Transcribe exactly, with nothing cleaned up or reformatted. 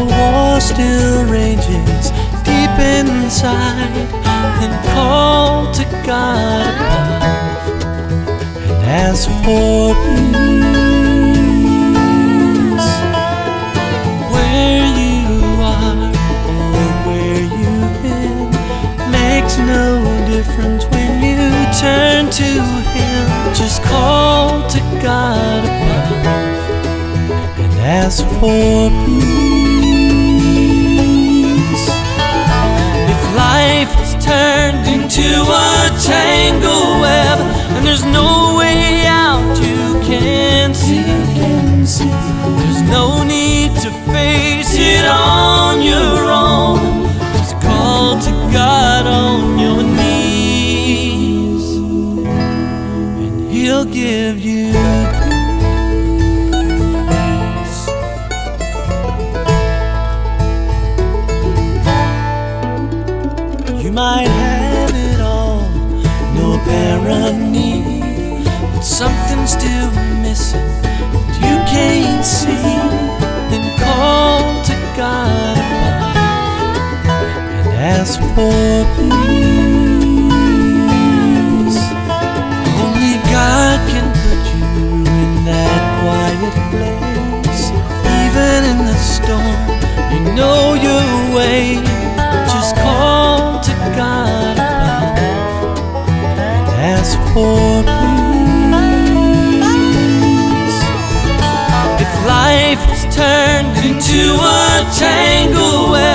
war still rages deep inside, then call to God above and ask for peace. Where you are or where you've been makes no difference when you turn to Him. Just call to God above and ask for peace. If life has turned into a tangle web and there's no way out you can see, there's no need to face it on your own. Just call to God on your knees and He'll give you might have it all, no apparent need, but something's still missing that you can't see. Then call to God above and ask for peace. Only God can put you in that quiet place. Even in the storm, you know your way. Just call to God above and ask for peace. If life has turned into a tangle web